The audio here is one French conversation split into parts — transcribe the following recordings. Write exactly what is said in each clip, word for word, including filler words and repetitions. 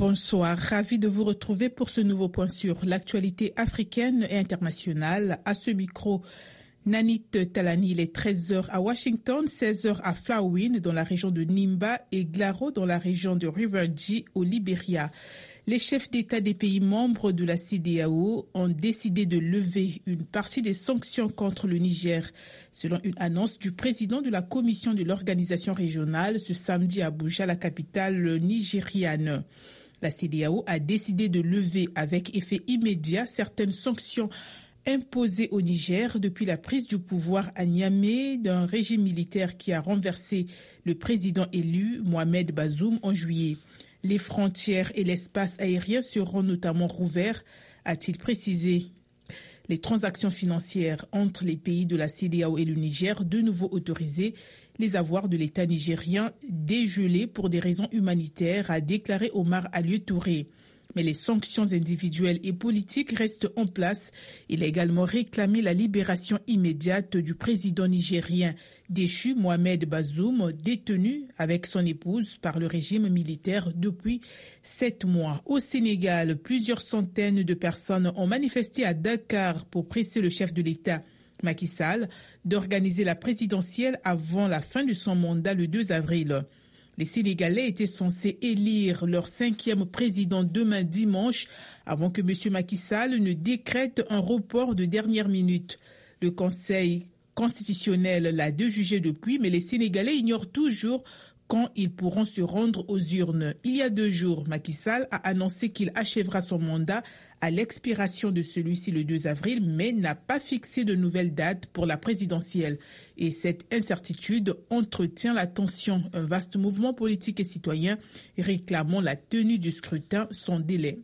Bonsoir, ravi de vous retrouver pour ce nouveau point sur l'actualité africaine et internationale. À ce micro, Nanit Talani, il est treize heures à Washington, seize heures à Flawin dans la région de Nimba et Glaro dans la région de Rivergy au Libéria. Les chefs d'État des pays membres de la C E D E A O ont décidé de lever une partie des sanctions contre le Niger, selon une annonce du président de la commission de l'organisation régionale ce samedi à Abuja, la capitale nigériane. La C E D E A O a décidé de lever avec effet immédiat certaines sanctions imposées au Niger depuis la prise du pouvoir à Niamey d'un régime militaire qui a renversé le président élu Mohamed Bazoum en juillet. Les frontières et l'espace aérien seront notamment rouverts, a-t-il précisé. Les transactions financières entre les pays de la C E D E A O et le Niger, de nouveau autorisées, les avoirs de l'État nigérien dégelés pour des raisons humanitaires, a déclaré Omar Alieu Touré. Mais les sanctions individuelles et politiques restent en place. Il a également réclamé la libération immédiate du président nigérien déchu Mohamed Bazoum, détenu avec son épouse par le régime militaire depuis sept mois. Au Sénégal, plusieurs centaines de personnes ont manifesté à Dakar pour presser le chef de l'État, Macky Sall, d'organiser la présidentielle avant la fin de son mandat le deux avril. Les Sénégalais étaient censés élire leur cinquième président demain dimanche avant que M. Macky Sall ne décrète un report de dernière minute. Le Conseil constitutionnel l'a déjugé depuis, mais les Sénégalais ignorent toujours quand ils pourront se rendre aux urnes. Il y a deux jours, Macky Sall a annoncé qu'il achèvera son mandat à l'expiration de celui-ci le deux avril, mais n'a pas fixé de nouvelle date pour la présidentielle. Et cette incertitude entretient la tension. Un vaste mouvement politique et citoyen réclamant la tenue du scrutin sans délai.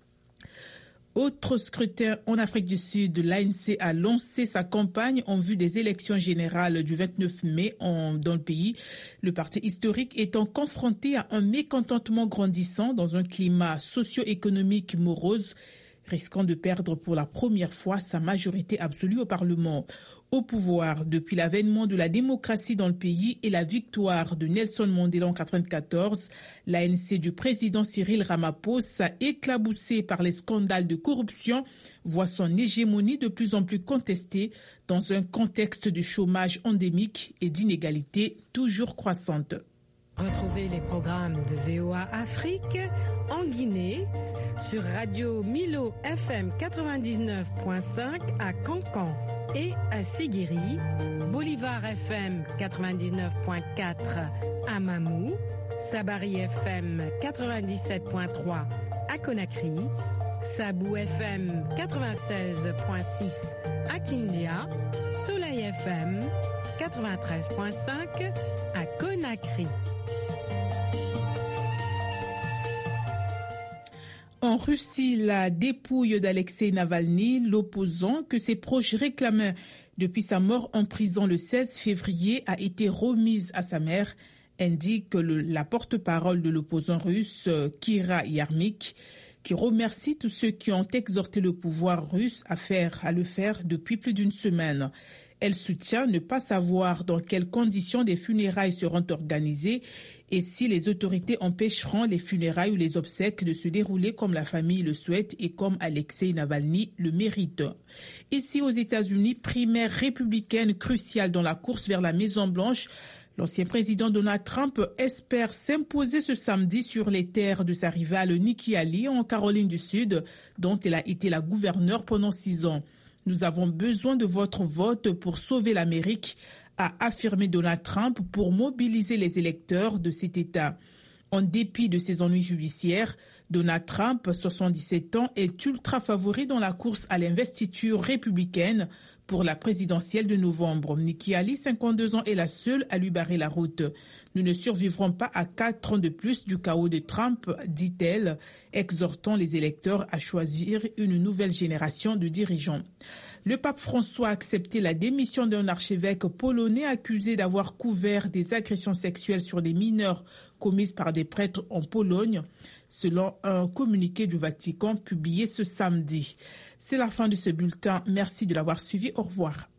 Autre scrutin en Afrique du Sud, l'A N C a lancé sa campagne en vue des élections générales du vingt-neuf mai en, dans le pays. Le parti historique étant confronté à un mécontentement grandissant dans un climat socio-économique morose, risquant de perdre pour la première fois sa majorité absolue au Parlement. Au pouvoir depuis l'avènement de la démocratie dans le pays et la victoire de Nelson Mandela en quatre-vingt-quatorze, l'A N C du président Cyril Ramaphosa, éclaboussé par les scandales de corruption, voit son hégémonie de plus en plus contestée dans un contexte de chômage endémique et d'inégalités toujours croissantes. Retrouvez les programmes de V O A Afrique en Guinée sur Radio Milo F M quatre-vingt-dix-neuf point cinq à Cancan et à Sigiri, Bolivar F M quatre-vingt-dix-neuf point quatre à Mamou, Sabari F M quatre-vingt-dix-sept point trois à Conakry, Sabou F M quatre-vingt-seize point six à Kindia, Soleil F M quatre-vingt-treize point cinq à Conakry. En Russie, la dépouille d'Alexeï Navalny, l'opposant que ses proches réclamaient depuis sa mort en prison le seize février, a été remise à sa mère, indique le, la porte-parole de l'opposant russe Kira Yarmyk, qui remercie tous ceux qui ont exhorté le pouvoir russe à faire, à le faire depuis plus d'une semaine. Elle soutient ne pas savoir dans quelles conditions des funérailles seront organisées et si les autorités empêcheront les funérailles ou les obsèques de se dérouler comme la famille le souhaite et comme Alexeï Navalny le mérite. Ici aux États-Unis, primaire républicaine cruciale dans la course vers la Maison-Blanche, l'ancien président Donald Trump espère s'imposer ce samedi sur les terres de sa rivale Nikki Haley en Caroline du Sud, dont elle a été la gouverneure pendant six ans. Nous avons besoin de votre vote pour sauver l'Amérique, a affirmé Donald Trump pour mobiliser les électeurs de cet État. En dépit de ses ennuis judiciaires, Donald Trump, soixante-dix-sept ans, est ultra favori dans la course à l'investiture républicaine pour la présidentielle de novembre. Nikki Haley, cinquante-deux ans, est la seule à lui barrer la route. Nous ne survivrons pas à quatre ans de plus du chaos de Trump, dit-elle, exhortant les électeurs à choisir une nouvelle génération de dirigeants. Le pape François a accepté la démission d'un archevêque polonais accusé d'avoir couvert des agressions sexuelles sur des mineurs commises par des prêtres en Pologne, selon un communiqué du Vatican publié ce samedi. C'est la fin de ce bulletin. Merci de l'avoir suivi. Au revoir.